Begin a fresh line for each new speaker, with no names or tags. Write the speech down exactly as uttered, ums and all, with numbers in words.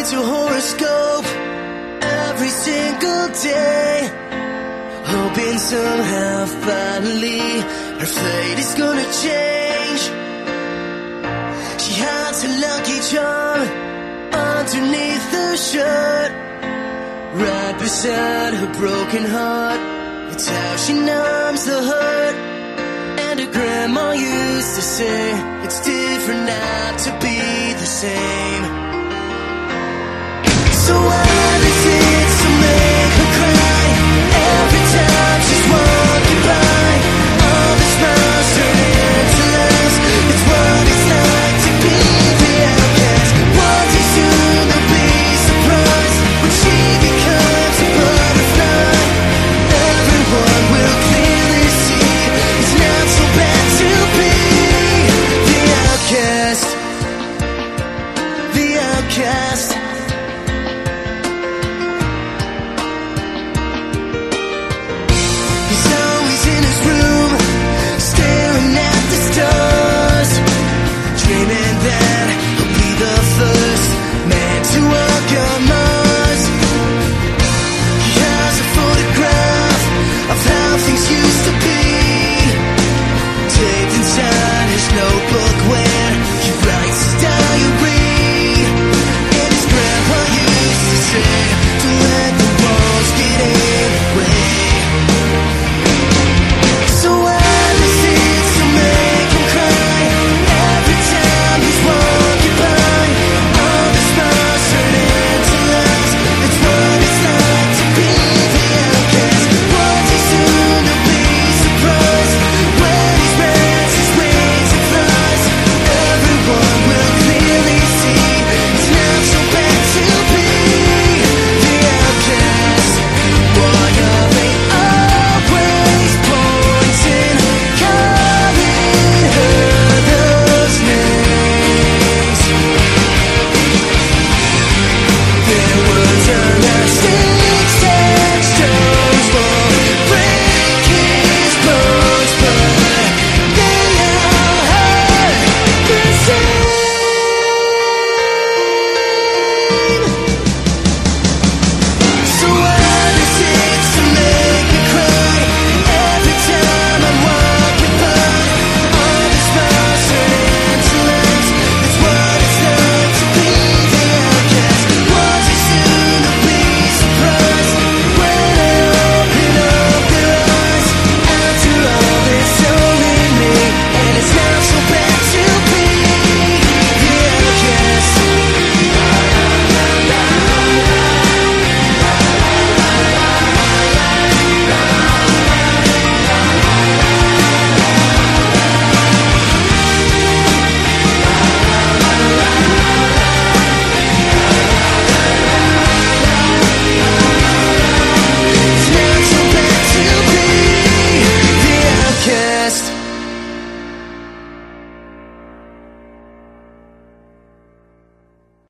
reads her horoscope every single day, hoping somehow finally her fate is gonna change. She hides her lucky charm underneath her shirt, right beside her broken heart. It's how she numbs the hurt. And her grandma used to say, it's different not to be the same. So I